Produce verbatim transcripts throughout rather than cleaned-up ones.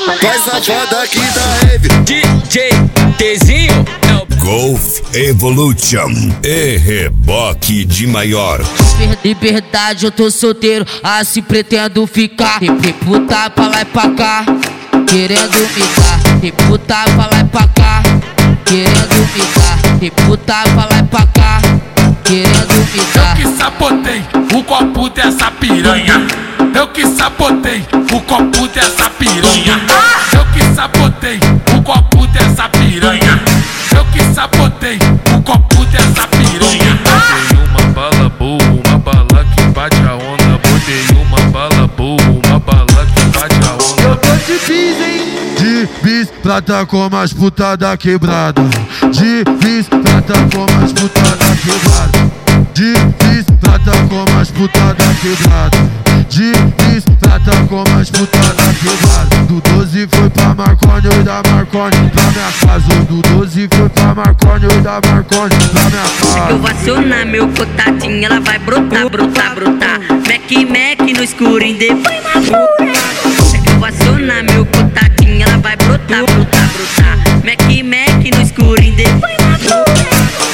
Vai safada aqui da rave. D J Tzinho é o Golf Evolution e reboque de maior. Liberdade, eu tô solteiro, assim pretendo ficar. Reputar pra lá e pra cá, querendo me dar. Reputar pra lá e pra cá, querendo me dar. Reputar pra lá e pra cá, querendo me dar. Eu que sabotei o copo dessa piranha. Eu que sabotei o copo dessa piranha. Eu que sabotei o copo dessa piranha. Eu que sabotei o copo dessa piranha. Botei uma bala boa, uma bala que bate a onda. Botei uma bala boa, uma bala que bate a onda. Eu tô de bis, hein? De bis, prata como as puta da quebrada. De bis, prata como as puta da quebrada. De bis, prata como as puta da quebrada. De bis, prata como as puta da quebrada. Do doze foi pra Marconi, e da Marconi pra minha casa. Do doze foi pra Marconi, e da Marconi pra minha casa. Eu vou acionar meu cotadinho, ela vai brotar, brotar, brotar. Mac, Mac no escurinho, depois na fura. Eu vou acionar meu cotadinho, ela vai brotar, brotar, brotar. Mac, Mac no escurinho, depois na fura.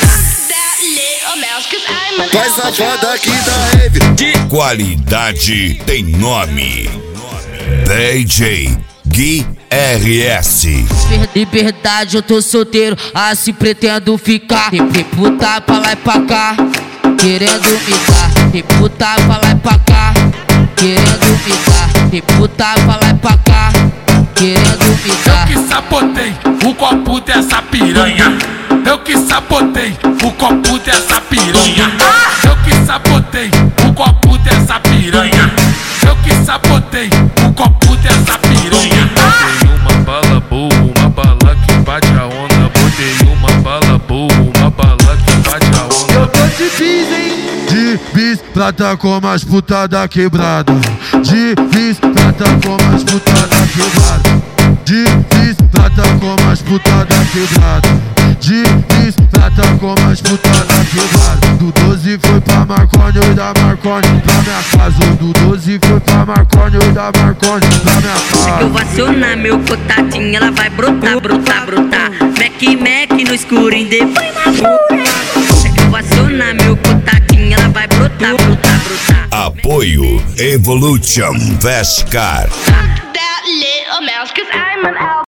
Vai safada aqui da rave. Qualidade tem nome. D J Gui R S. Liberdade, eu tô solteiro, assim pretendo ficar. Reputar pra lá e pra cá, querendo me dar. Reputar pra lá e pra cá, querendo me dar. Reputar pra lá e pra cá, querendo me dar. Eu que sabotei o copo dessa piranha. Eu que sabotei o copo dessa piranha. Eu que sabotei o copo dessa piranha. Eu que sabotei o copo dessa piranha. Botei uma bala boa, uma bala que bate a onda. Botei uma bala boa, uma bala que bate a onda. Eu tô de bis, hein? De bis, prata como as puta da quebrada. De bis, prata como as puta da quebrada. De bis, prata como as puta da quebrada. De bis, prata como as puta da quebrada. Do doze foi pra Marconi, e da Marconi pra minha casa. Do doze foi pra Marconi, e da Marconi pra minha casa. Eu vou acionar meu cotadinho, ela vai brotar, brotar, brotar. Mac, Mac no escurinho, depois na fura. Eu vou acionar meu cotadinho, ela vai brotar, brotar, brotar. Apoio Evolution Vescar. That little mouse, cause I'm an